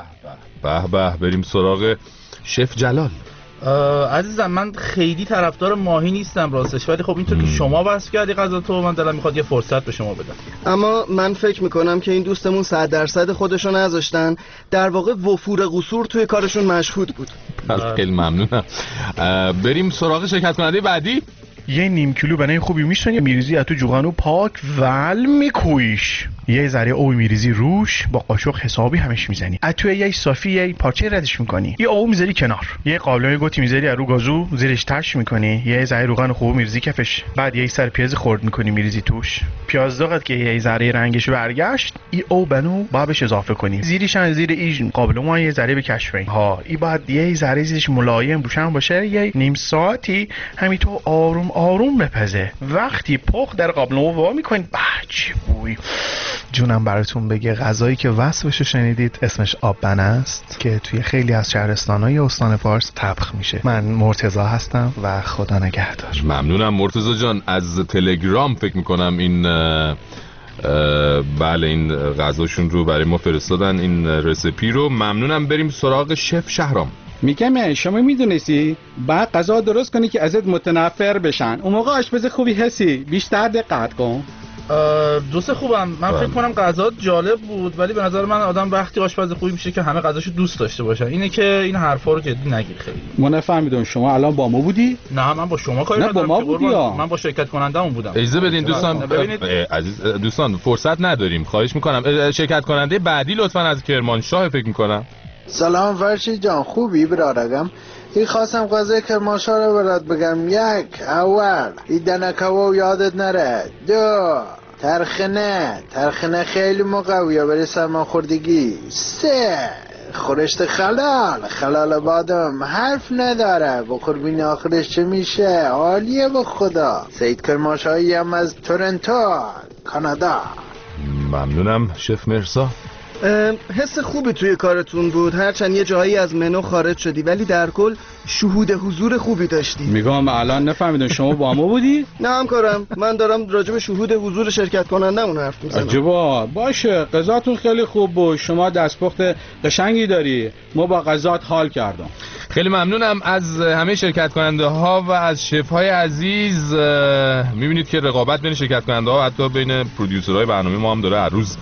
به به، بریم سراغ شف جلال. عزیزم، من خیلی طرفدار ماهی نیستم راستش، ولی خب اینطور که شما وصف کردی غذا تو، من دلم میخواد یه فرصت به شما بدم. اما من فکر میکنم که این دوستمون 100% خودشون نذاشتن، در واقع وفور قصور توی کارشون مشهود بود. خیلی ممنونم. بریم سراغ شرکت کننده بعدی. یه نیم کیلو بنای خوبی میشن، یه میریزی اتو جوغانو پاک ول میکویش، یه ذره او میریزی روش، با قاشق حسابی همش میزنی، اتو یه صافی یه پارچه ردش میکنی، یه او میذاری کنار، یه قابلمه گوتی میذاری رو گازو زیرش تش میکنی، یه ذره روغن خوب میریزی کفش، بعد یه سر پیاز خرد میکنی میریزی توش، پیاز داغت که یه ذره رنگش برگشت، ای او بنو بابش اضافه کنی، زیرش زیر این قابلمه یه ذره بکشفین ها، ای بعد یه ذره زیرش ملایم روشن باشه، یه نیم ساعتی همینطور آروم بپزه. وقتی پخت در قابلمه وا میکنید، چه بوی. جونم براتون بگه، غذایی که وصفشو شنیدید اسمش آب بنه است که توی خیلی از شهرستان‌های استان فارس طبخ میشه. من مرتضی هستم و خدا نگهدار. ممنونم مرتضی جان. از تلگرام فکر میکنم این بله این غذاشون رو برای ما فرستادن، این رسیپی رو. ممنونم. بریم سراغ شف شهرام. میگم شما میدونستی باید غذا درست کنی که ازت متنفر بشن، اون موقع آشپز خوبی هستی، بیشتر دقت کن. دوست خوبم، من فکر کنم غذا جالب بود، ولی به نظر من آدم وقتی آشپز خوبی میشه که همه غذاشو دوست داشته باشن. اینه که این حرفا رو جدی نگیر. خیلی ما نفهمیدم شما الان با ما بودی؟ نه، من با شما کاری ندارم. با ما بودی من با شرکت کننده‌مون بودم. اجازه بدین دوستان، عزیز دوستان فرصت نداریم، خواهش میکنم. شرکت کننده بعدی لطفاً از کرمانشاه فکر میکنم. سلام فرشید جان، خوبی برادرم؟ این خواستم غذای کرمانشاه رو برات بگم. یک، اول این دنه کباب یادت نره. دو، ترخنه خیلی مقویه برای سرماخوردگی. سه، خورشت خلال بادم حرف نداره، بخور بین آخرش چه میشه. عالیه به خدا. سید کرمانشاهی هم از تورنتو کانادا. ممنونم شف مرسا. حس خوبی توی کارتون بود، هرچند یه جایی از منو خارج شدی، ولی در کل شهود حضور خوبی داشتی. میگم الان نفهمیدم شما با ما بودی؟ نه همکارم، من دارم راجع به شهود حضور شرکت کنندمون حرف میزنم. عجبا، باشه، غذاتون خیلی خوب بود، شما دستپخت قشنگی داری، ما با غذات حال کردم. خیلی ممنونم از همه شرکت کننده ها و از شف های عزیز. میبینید که رقابت بین شرکت کننده ها حتی بین پرودیوسرهای برنامه ما هم داره هر روز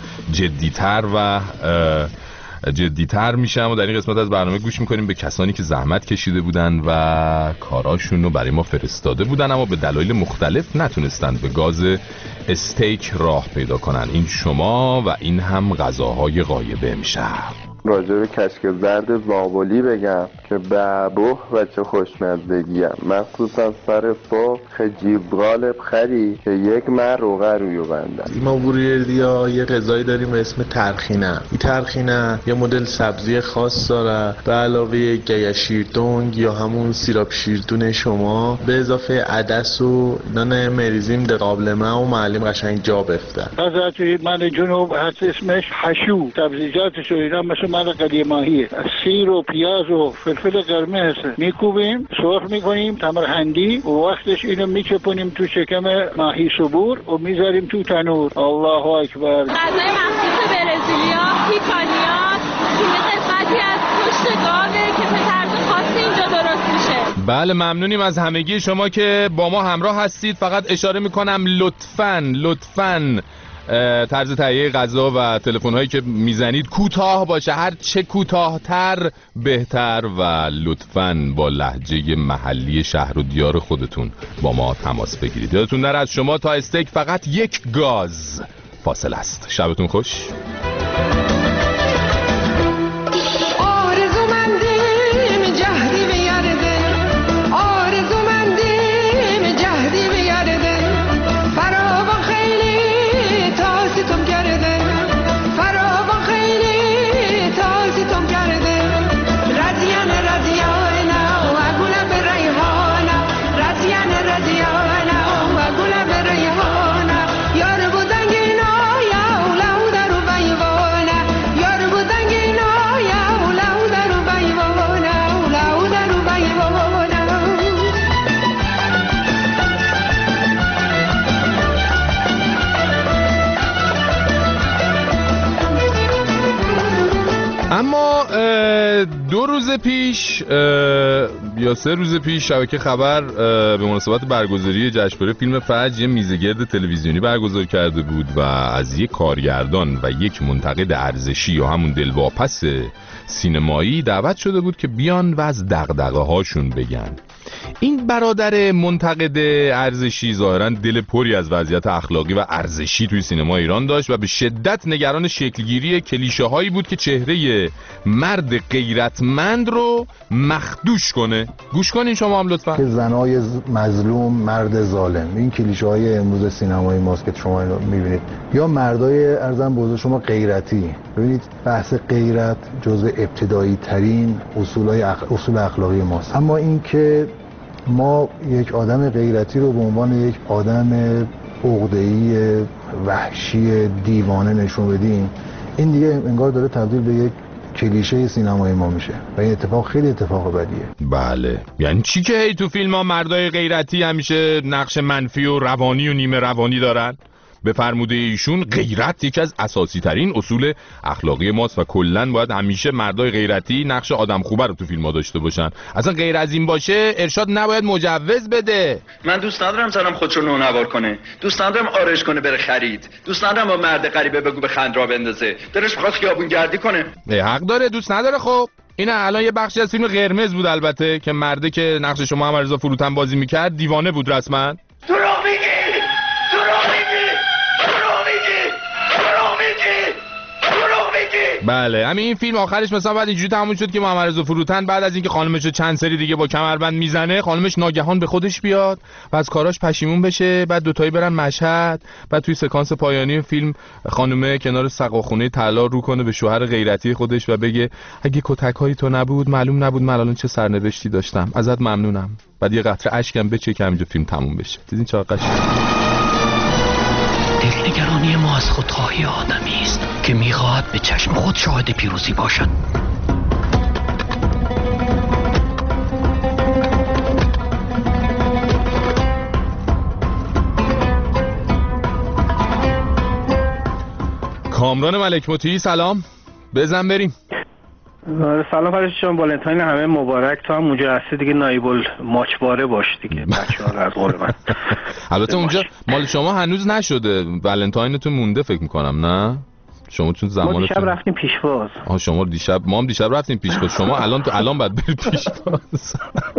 جدیتر میشه و در این قسمت از برنامه گوش میکنیم به کسانی که زحمت کشیده بودن و کاراشون رو برای ما فرستاده بودن، اما به دلایل مختلف نتونستن به گاز استیک راه پیدا کنن. این شما و این هم غذاهای غایبه امشب. راجع به کشک زرد زابلی بگم که بابوه و چه خوشمزدگیم، مخصوصا سر صبح خجیب غالب خری که یک مر روغه رویو بندم. ما بوریردیا یه غذایی داریم به اسم ترخینه. این ترخینه یه مدل سبزی خاص داره به علاوه گیا شیردونگ یا همون سیراب شیردون شما به اضافه عدس و نان مریزیم در قابلمه و معلم قشنگ جا بفته. حضرتی من جنوب هست اسمش حشو، سبزیجاتش و اینا مثل من قلی ماهیه، سیر و پیاز و فلفل قرمز میکوبیم، سرخ میکنیم تمر هندی و وقتش اینو میچپونیم تو شکم ماهی صبور و میذاریم تو تنور. الله اکبر. غذای مخصوص برزیلیا پیکانیا که یه قسمتی از پشت گاوه که به طرز خاصی اینجا درست میشه. بله ممنونیم از همگی شما که با ما همراه هستید. فقط اشاره میکنم لطفاً طرز تهیه غذا و تلفن هایی که میزنید کوتاه باشه، هر چه کوتاه‌تر بهتر، و لطفاً با لهجه محلی شهر و دیار خودتون با ما تماس بگیرید. یادتون نره از شما تا استیک فقط یک گاز فاصله است. شبتون خوش. اما 2 روز پیش یا 3 روز پیش شبکه خبر به مناسبت برگزاری جشنواره فیلم فجر یه میزگرد تلویزیونی برگزار کرده بود و از یک کارگردان و یک منتقد ارزشی یا همون دلواپس سینمایی دعوت شده بود که بیان و از دغدغه هاشون بگن. این برادر منتقد ارزشی ظاهراً دل پری از وضعیت اخلاقی و ارزشی توی سینما ایران داشت و به شدت نگران شکلگیری کلیشه هایی بود که چهره مرد غیرتمند رو مخدوش کنه. گوش کنین شما هم لطفاً. که زنای مظلوم، مرد ظالم، این کلیشه های امروز سینمای ماست که شما اینو میبینید، یا مردای ارزم بزرگ شما غیرتی. ببینید بحث غیرت جزء ابتدایی ترین اصول اخلاقی ماست، اما این که ما یک آدم غیرتی رو به عنوان یک آدم عقده‌ای وحشی دیوانه نشون بدیم، این دیگه انگار داره تبدیل به یک کلیشه سینمای ما میشه و این اتفاق خیلی اتفاق بدیه. بله، یعنی چی که هی تو فیلم ها مردای غیرتی همیشه نقش منفی و روانی و نیمه روانی دارن؟ به فرموده ایشون غیرت یکی از اساسی ترین اصول اخلاقی ماست و کلن باید همیشه مردای غیرتی نقش آدم خوبه رو تو فیلم ها داشته باشن. اصلا غیر از این باشه ارشاد نباید مجوز بده. من دوست ندارم زنم خودشو نونوار کنه، دوست ندارم آرش کنه بره خرید، دوست ندارم با مرد غریبه بگو به خندرا بندازه، دلش میخواد خیابون گردی کنه. حق داره دوست نداره. خب این الان یه بخشی از فیلم قرمز بود البته که مرده که نقش شما محمد رضا فروتن بازی میکرد دیوانه بود رسما. دروغ میگی. بله همین این فیلم آخرش مثلا بعد اینجوری تموم شد که محمد رضا فروتن بعد از اینکه خانمش رو چند سری دیگه با کمربند میزنه، خانمش ناگهان به خودش بیاد و از کاراش پشیمون بشه، بعد دوتایی برن مشهد، بعد توی سکانس پایانی فیلم خانومه کنار سقاخونه طلا رو کنه به شوهر غیرتی خودش و بگه اگه کتک‌های تو نبود معلوم نبود من الان چه سرنوشتی داشتم، ازت ممنونم. بعد یه قطره اشکم بچکه اینجا فیلم تموم بشه. دیدین چقدر قشنگه؟ دلنگرانی ما از خودخواهی آدمی است که میخواهد به چشم خود شاهد پیروزی باشد. کامران ملک مطیعی سلام، بزن بریم. سلام فرشت جان، والنتاین همه مبارک. تو هم اونجا هستی دیگه نایب الماچباره باش دیگه بچه‌ها رو از قول من. البته اونجا مال شما هنوز نشده، والنتاینتون مونده فکر میکنم. نه شما چون زمانتون ما دیشب رفتیم پیشواز. شما دیشب، ما هم دیشب رفتیم پیشواز. شما الان باید برید پیشواز.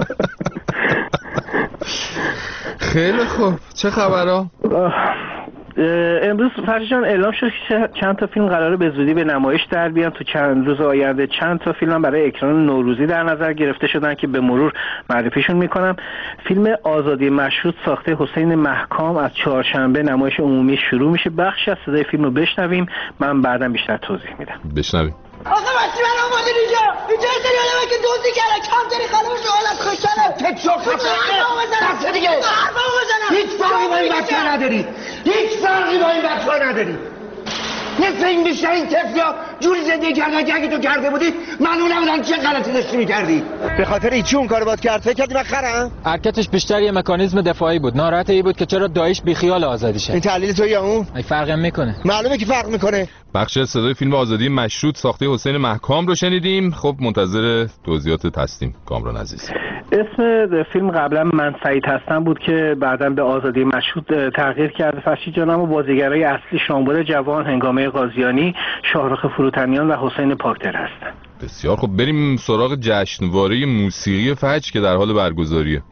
خیلی خوب، چه خبرها؟ امروز فرشان اعلام شد که چند تا فیلم قراره به زودی به نمایش در بیان. تو چند روز آینده چند تا فیلم برای اکران نوروزی در نظر گرفته شدن که به مرور معرفیشون میکنم. فیلم آزادی مشروط ساخته حسین محکام از چهارشنبه نمایش عمومی شروع میشه. بخشی از صدای فیلم رو بشنویم، من بعدا بیشتر توضیح میدم. بشنویم. آقا وقتی من آماده اینجا سری آدمه که دوزی کرده کم داری خانمش رو حالت خوشتنه تکشو خفه دیگه هیچ فرقی با این بچه نداری، هیچ فرقی با این بچه نداری. نصف این بیشتر این طفلا جوری زندگی کردن که اگه تو کرده بودی معلوم نبودن چه غلطی داشتی میکردی. به خاطر ایچی اون کارو باید کرد؟ فکر کردی من خرم؟ حرکتش بیشتر یه مکانیزم دفاعی بود. ناراحت ای بود که چرا داعش بیخیال آزادی شه. این تحلیل تو یا اون؟ ای فرق میکنه. معلومه که فرق میکنه. بخش از صدای فیلم آزادی مشروط ساخته حسین محکام رو شنیدیم. خب منتظر توضیحات هستیم کامران عزیز. اسم فیلم قبلا من سعید هستم بود که بعداً به آزادی مشروط تغییر کرده. فرشید جانم و بازیگرای اصلی شامبور جوان، هنگامه قاضیانی، شاهرخ فروتنیان و حسین پاکدل هستن. بسیار خب، بریم سراغ جشنواره موسیقی فجر که در حال برگزاریه.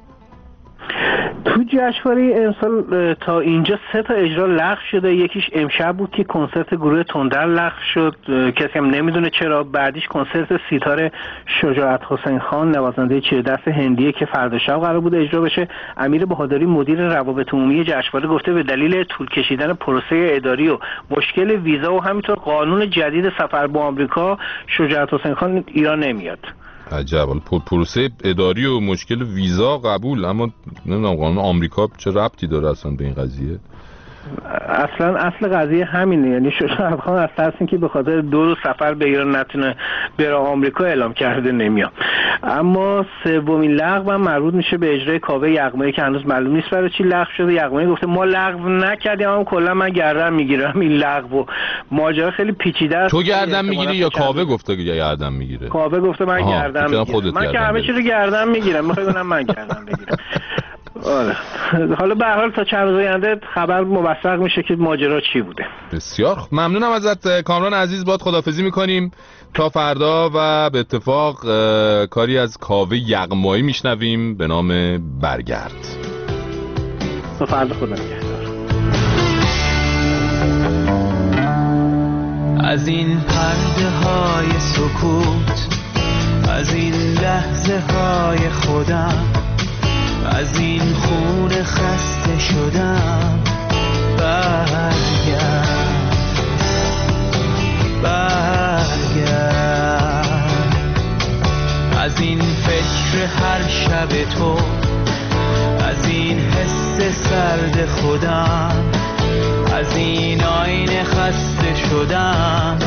تو جشنواره امسال تا اینجا 3 تا اجرا لغو شده. یکیش امشب بود که کنسرت گروه تندر لغو شد، کسی هم نمیدونه چرا. بعدیش کنسرت سیتار شجاعت حسین خان، نوازنده چیردست هندیه که فردا شب قرار بود اجرا بشه. امیر بهادری مدیر روابط عمومی جشنواره گفته به دلیل طول کشیدن پروسه اداری و مشکل ویزا و همینطور قانون جدید سفر به آمریکا، شجاعت حسین خان ایران نمیاد. عجب. پروسه اداری و مشکل ویزا قبول، اما نمیدونم قانون آمریکا چه ربطی داره اصلا به این قضیه؟ اصلا اصل قضیه همینه. یعنی شجاعت خان از ترس اینکه به خاطر 2 روز سفر به ایران نتونه بره آمریکا اعلام کرده نمیاد. اما سومین لغو هم مربوط میشه به اجرای کاوه یغمایی که هنوز معلوم نیست برای چی لغو شده. یغمایی گفته ما لغو نکردیم، اما کلا من گردن میگیرم این لغو. ماجرا خیلی پیچیده است. تو گردن میگیری یا کاوه گفته که گردن میگیره؟ کاوه گفته من گردن میگیرم. من که همه چی رو گردن میگیرم، میخوای بگم من گردن بگیرم. آره. حالا به هر حال تا چند روز آینده خبر موثق میشه که ماجرا چی بوده. بسیار ممنونم ازت کامران عزیز. باهات خداحافظی میکنیم تا فردا و به اتفاق کاری از کاوه یغمایی میشنویم به نام برگرد. تا فردا خدا نگهدار. از این پرده های سکوت، از این لحظه های خودم، از این خون خسته شدم، برگرد از این فکر هر شب تو، از این حس سرد خودم، از این آینه خسته شدم،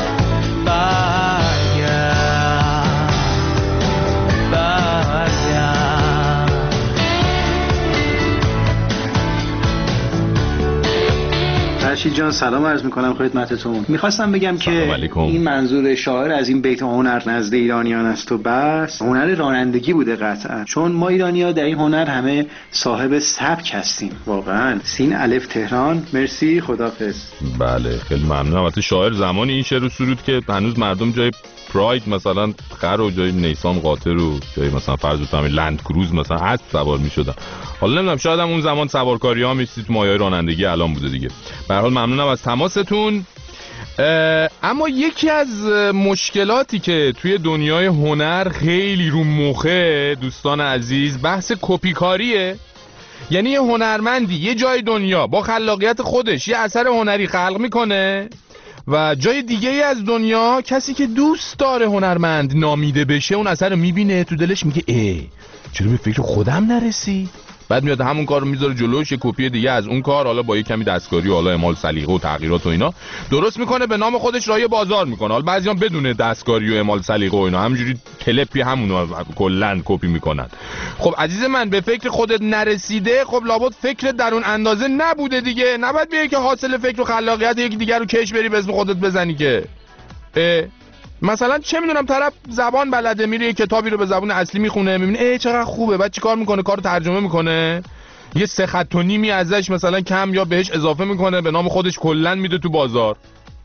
فرشید جان سلام عرض میکنم خدمتتون. میخواستم بگم که این منظور شاعر از این بیت هنر نزد ایرانیان است و بس هنر رانندگی بوده قطعا، چون ما ایرانی‌ها در این هنر همه صاحب سبک هستیم واقعا. سین الف تهران. مرسی، خداحافظ. بله خیلی ممنونم. البته شاعر زمانی این شعر رو سرود که هنوز مردم جای پراید مثلا خر و جای نیسان قاطر و جای مثلا فرض کنم لند کروز مثلا اسب سوار می‌شدن. حالا نمیدونم شاید هم اون زمان سوارکاری ها می‌سید تو مایه‌های رانندگی الان بوده دیگه. به هر حال ممنونم از تماستون. اما یکی از مشکلاتی که توی دنیای هنر خیلی رو مخه دوستان عزیز بحث کپی کاریه. یعنی یه هنرمندی یه جای دنیا با خلاقیت خودش یه اثر هنری خلق میکنه و جای دیگه ای از دنیا کسی که دوست داره هنرمند نامیده بشه اون اثر رو میبینه تو دلش میگه چرا به فکر خودم نرسید؟ بعد میاد همون کار رو میذاره جلوش، یه کپی دیگه از اون کار، حالا با یه کمی دستکاری و حالا اعمال سلیقه و تغییرات و اینا درست میکنه، به نام خودش راه بازار میکنه. حالا بعضیام بدون دستکاری و اعمال سلیقه و اینا همینجوری کلپی همونو کلا کپی میکنن. خب عزیز من به فکر خودت نرسیده، خب لابد فکر در اون اندازه نبوده دیگه. نباید بیای که حاصل فکر و خلاقیت یکی دیگر رو کش بری به اسم خودت بزنی که مثلا چه میدونم طرف زبان بلده میره یه کتابی رو به زبان اصلی میخونه میبینه چقدر خوبه، بعد چیکار میکنه؟ کارو ترجمه میکنه، یه 3 خط و نیمی ازش مثلا کم یا بهش اضافه میکنه، به نام خودش کلا میده تو بازار.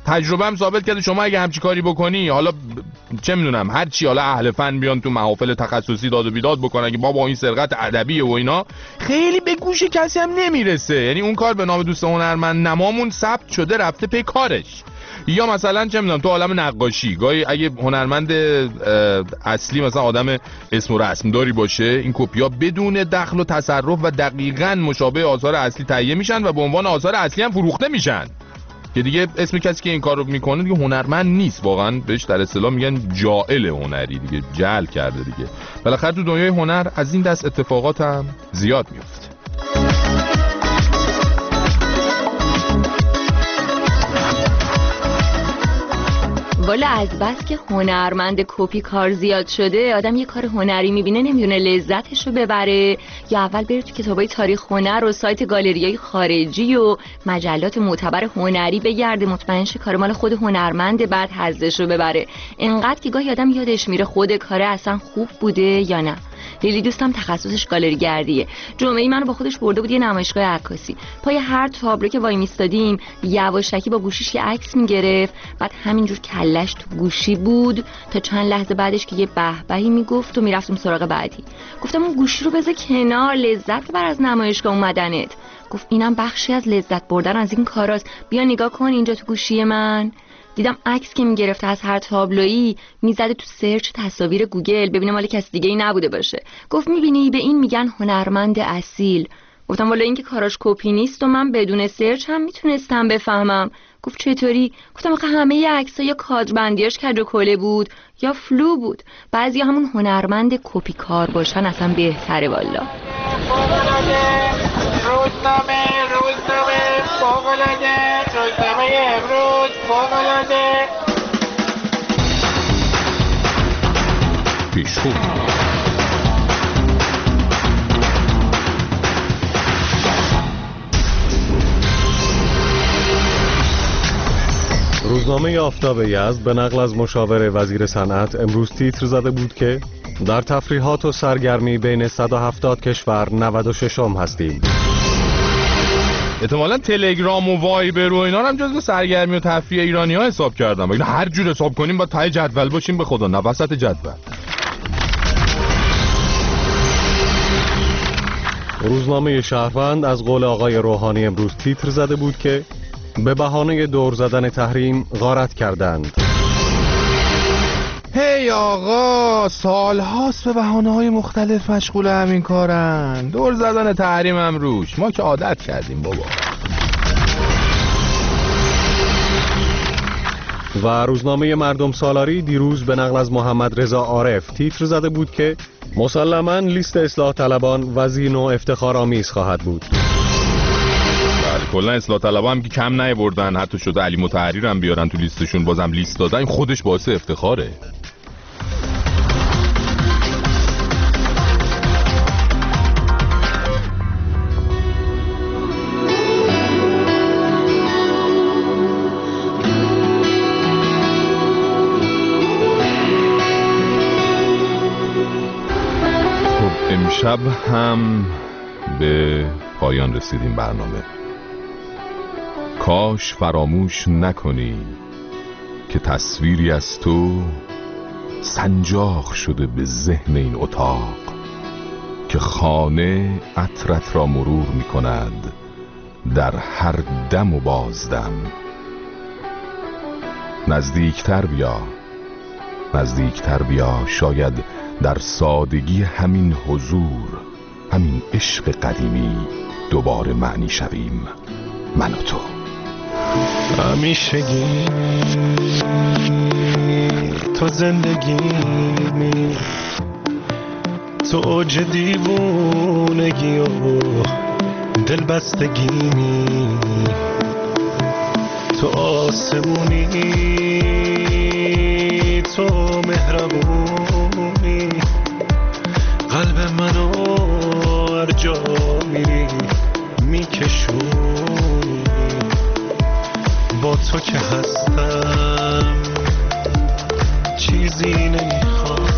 تجربه هم ثابت کرده شما اگه همچی کاری بکنی، حالا چه میدونم هر چی، حالا اهل فن بیان تو محافل تخصصی داد و بیداد بکنن که بابا این سرقت ادبیه و اینا، خیلی به گوش کسی هم نمیرسه. یعنی اون کار به نام دوست هنرمند نمامون ثبت شده رفته پی کارش. یا مثلا چه میدونم تو عالم نقاشی گاهی اگه هنرمند اصلی مثلا آدم اسم و رسم داری باشه، این کپی‌ها بدون دخل و تصرف و دقیقاً مشابه آثار اصلی تهیه میشن و به عنوان آثار اصلی هم فروخته میشن که دیگه اسم کسی که این کارو میکنه دیگه هنرمند نیست، واقعا بهش در اصطلاح میگن جاهل هنری، دیگه جهل کرده دیگه. بالاخره تو دنیای هنر از این دست اتفاقات هم زیاد میفته. والا از بس که هنرمند کپی کار زیاد شده، آدم یه کار هنری میبینه نمیدونه لذتشو ببره یا اول بره تو کتابای تاریخ هنر و سایت گالریای خارجی و مجلات معتبر هنری بگرده مطمئن شه کار مال خود هنرمند، بعد حظشو ببره. انقدر که گاهی آدم یادش میره خود کاره اصلا خوب بوده یا نه. لیلی دوستم تخصصش گالری گردیه. جمعه‌ای منو با خودش برده بود یه نمایشگاه عکاسی. پای هر تابلو که وای میستادیم یواشکی با گوشیش یه عکس میگرفت، بعد همینجور کلش تو گوشی بود تا چند لحظه بعدش که یه بهبهی میگفت و میرفتم سراغ بعدی. گفتم اون گوشی رو بذار کنار، لذت ببر از نمایشگاه اومدنت. گفت اینم بخشی از لذت بردن از این کاراست، بیا نگاه کن اینجا تو گوشی من. دیدم عکس که میگرفته از هر تابلویی میزده تو سرچ تصاویر گوگل ببینه مال کسی دیگه ای نبوده باشه. گفت میبینی به این میگن هنرمند اصیل. گفتم والا این که کاراش کپی نیست و من بدون سرچ هم میتونستم بفهمم. گفت چطوری؟ گفتم آخه همه عکس‌ها یا کادربندیاش کج و کوله بود یا فلو بود. بعضی همون هنرمند کپی کار باشن اصلا بهتره والا. روزنامه فوق‌العاده، روزنامه امروز فوق‌العاده. پیشخوب روزنامه آفتاب یزد به نقل از مشاور وزیر صنعت امروز تیتر زده بود که در تفریحات و سرگرمی بین 170 کشور 96م هستیم. احتمالاً تلگرام و وایبر و اینا هم جزو سرگرمی و تفریح ایرانی‌ها حساب کردن. اینا هر جور حساب کنیم با ته جدول باشیم به خدا، نه وسط جدول. روزنامه شهروند از قول آقای روحانی امروز تیتر زده بود که به بهانه دور زدن تحریم غارت کردند. هی آقا، سالهاست به بهانه‌های مختلف مشغول همین کارن. دور زدن تحریم هم روش، ما که عادت کردیم بابا. و روزنامه مردم سالاری دیروز به نقل از محمد رضا عارف تیتر زده بود که مسلماً لیست اصلاح طلبان وزین و افتخارآمیز خواهد بود. کلا اصلاح طلبا هم که کم نیاوردن، حتی شده علی مطهری هم بیارن تو لیستشون، بازم لیست دادن، خودش باعث افتخاره. خب امشب هم به پایان رسیدیم برنامه. کاش فراموش نکنی که تصویری از تو سنجاق شده به ذهن این اتاق که خانه عطرت را مرور می کند در هر دم و بازدم. نزدیکتر بیا، نزدیکتر بیا، شاید در سادگی همین حضور، همین عشق قدیمی دوباره معنی شویم، من و تو. همیشگی تو زندگیمی، تو اوج دیوونگی و دلبستگیمی، تو آسمونی، تو مهربونی، قلب منو هر جا میری میکشونی. با تو که هستم چیزی نمیخوام،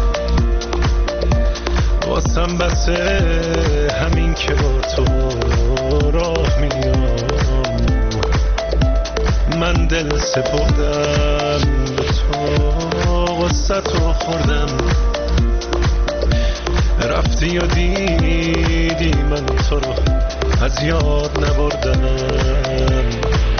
واسم بسه همین که با تو راه میام. من دل سپردم به تو، غصت رو خوردم، رفتی و دیدی من تو رو از یاد نبردم.